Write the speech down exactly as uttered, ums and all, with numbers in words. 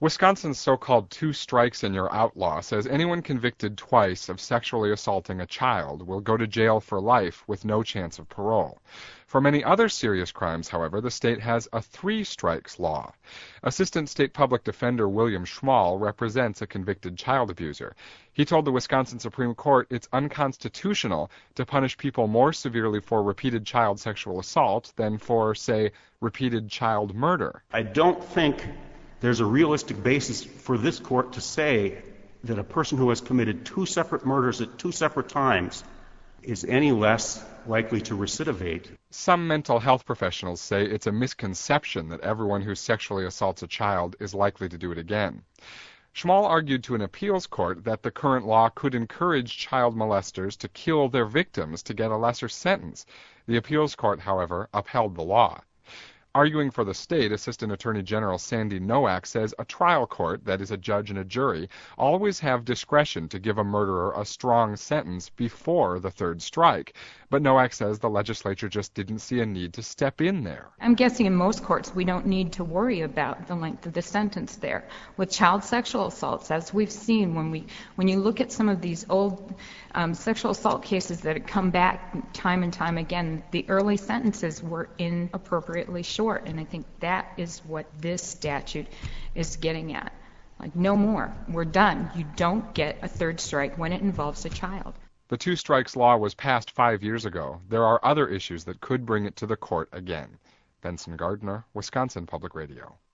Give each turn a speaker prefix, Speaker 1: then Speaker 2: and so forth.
Speaker 1: Wisconsin's so-called two strikes and you're out law says anyone convicted twice of sexually assaulting a child will go to jail for life with no chance of parole. For many other serious crimes, however, the state has a three strikes law. Assistant State Public Defender William Schmall represents a convicted child abuser. He told the Wisconsin Supreme Court it's unconstitutional to punish people more severely for repeated child sexual assault than for, say, repeated child murder.
Speaker 2: I don't think there's a realistic basis for this court to say that a person who has committed two separate murders at two separate times is any less likely to recidivate.
Speaker 1: Some mental health professionals say it's a misconception that everyone who sexually assaults a child is likely to do it again. Schmall argued to an appeals court that the current law could encourage child molesters to kill their victims to get a lesser sentence. The appeals court, however, upheld the law. Arguing for the state, Assistant Attorney General Sandy Nowak says a trial court, that is a judge and a jury, always have discretion to give a murderer a strong sentence before the third strike. But Nowak says the legislature just didn't see a need to step in there.
Speaker 3: I'm guessing in most courts we don't need to worry about the length of the sentence there. With child sexual assaults, as we've seen when we when you look at some of these old um, sexual assault cases that have come back time and time again, the early sentences were inappropriately short, and I think that is what this statute is getting at. Like, no more. We're done. You don't get a third strike when it involves a child.
Speaker 1: The two strikes law was passed five years ago. There are other issues that could bring it to the court again. Benson Gardner, Wisconsin Public Radio.